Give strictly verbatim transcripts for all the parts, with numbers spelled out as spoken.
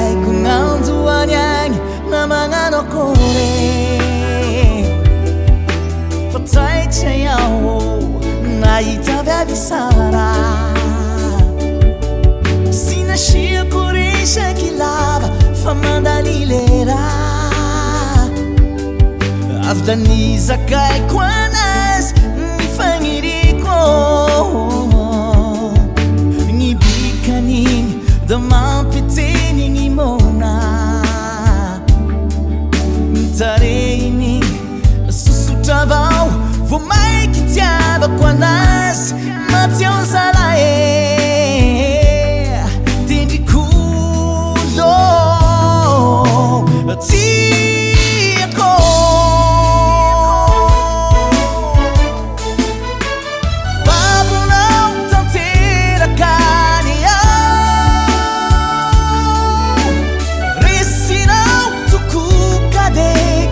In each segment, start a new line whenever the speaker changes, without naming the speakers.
kung naunduan yang na mga nokore patay chayawo na itabavisara sinashia kurisha kilava famanda lilera afdaniza kai kwanas mifangiriko ngibikaning damapitini ngimona tareini susutavau vumai kitiava kwanas matiozalae tendi kulo tiako babu não tantera kania resinau tuku kade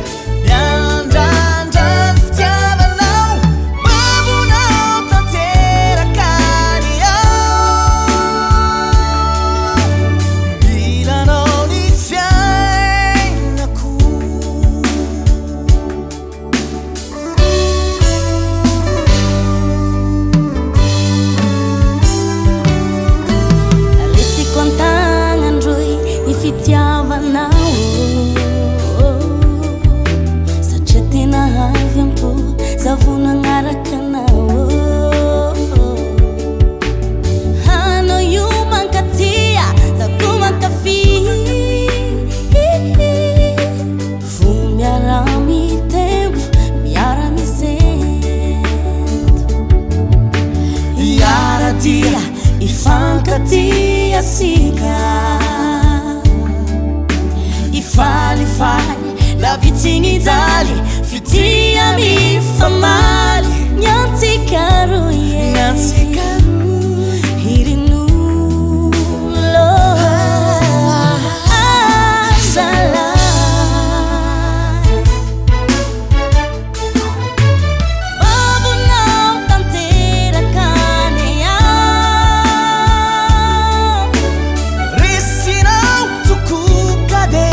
fitiava na o sa chetina havyampo zavuna ngaraka na o hano yuman katia za kumakafi fumiarami tempo miarami sento yara dia ifankatia sika Fale, fale, la vitini dali Fitia mi famali Nyanti karu, yeah Nyanti karu Hirinulo Azala Babu não tantera kanea
Resinau tuku kade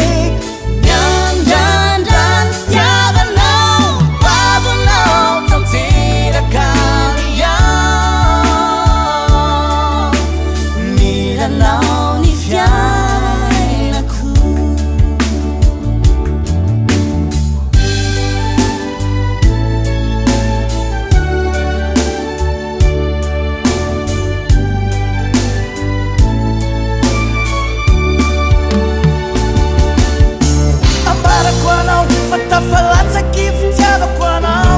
Falat aqui fitiava quanau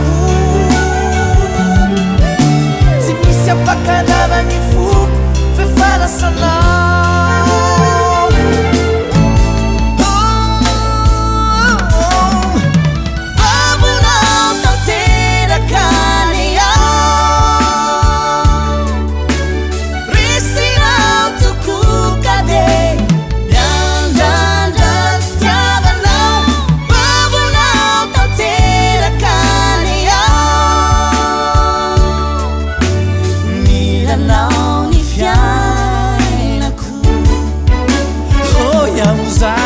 se me se apacadava me fu fe fala sanau babu não tantera kania resinau tuku kade Usar